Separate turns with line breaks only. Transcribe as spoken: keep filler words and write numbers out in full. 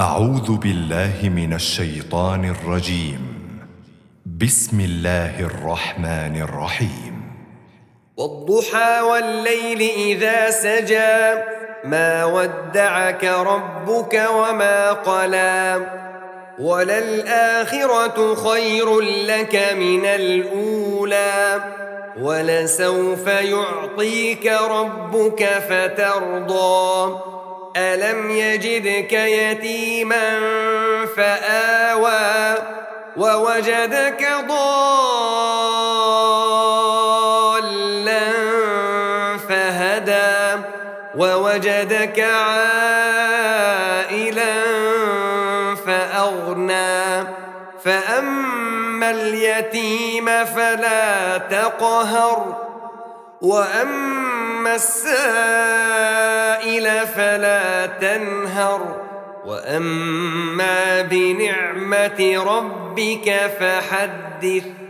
أعوذ بالله من الشيطان الرجيم. بسم الله الرحمن الرحيم.
والضحى والليل إذا سجى ما ودعك ربك وما قلى وللآخرة خير لك من الأولى ولسوف يعطيك ربك فترضى ألم يجدك يتيما فآوى ووجدك ضالا فهدى ووجدك عائلا فأغنى فأما اليتيم فلا تقهر وأما السائل فلا تنهر وأما بنعمة ربك فحدث.